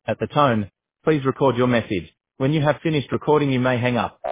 At the tone, please record your message. When you have finished recording, you may hang up.